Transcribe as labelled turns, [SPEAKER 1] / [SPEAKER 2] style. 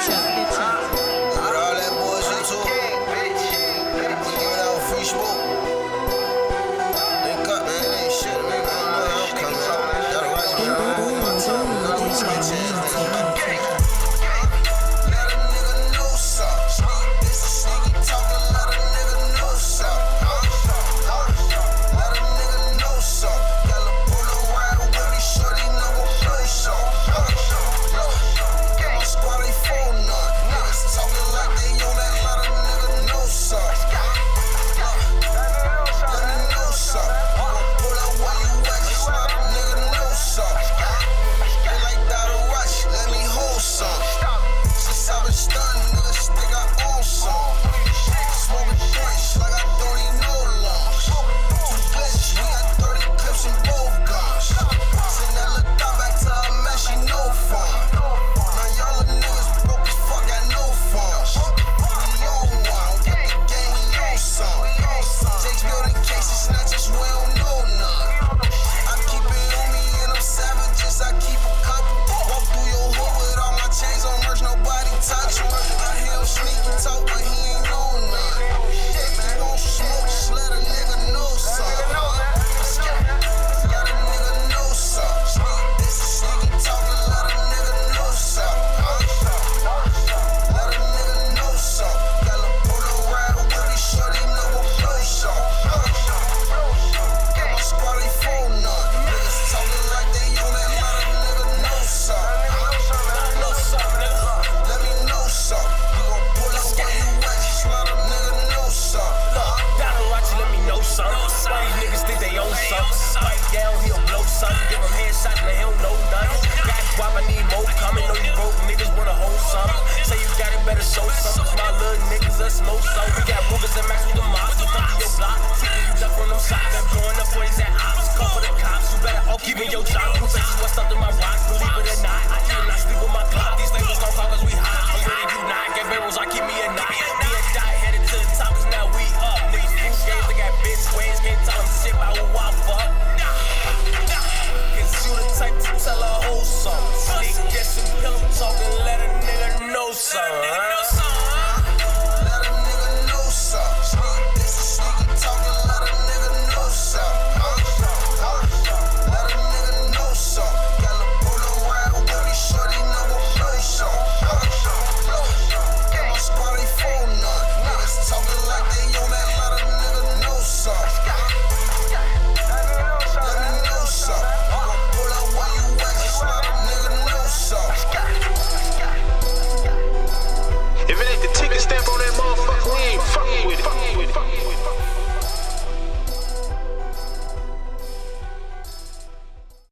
[SPEAKER 1] all that bullshit too. We giving out free smoke. Link up, man. Ain't shit, man. I don't know how I'm coming out. Gotta watch me. I don't want my time. I don't want my chance, man. Smoke so we got Rugers and Max with the mobs. We fucking your block, taking you up from them shots. I'm blowing up 40s at ops. Call for the cops. You better all keep in your job. Who faces what's up in my rocks? Believe it or not, I eat and I sleep with my clock. These labels gon' call cause we hot. I'm ready to do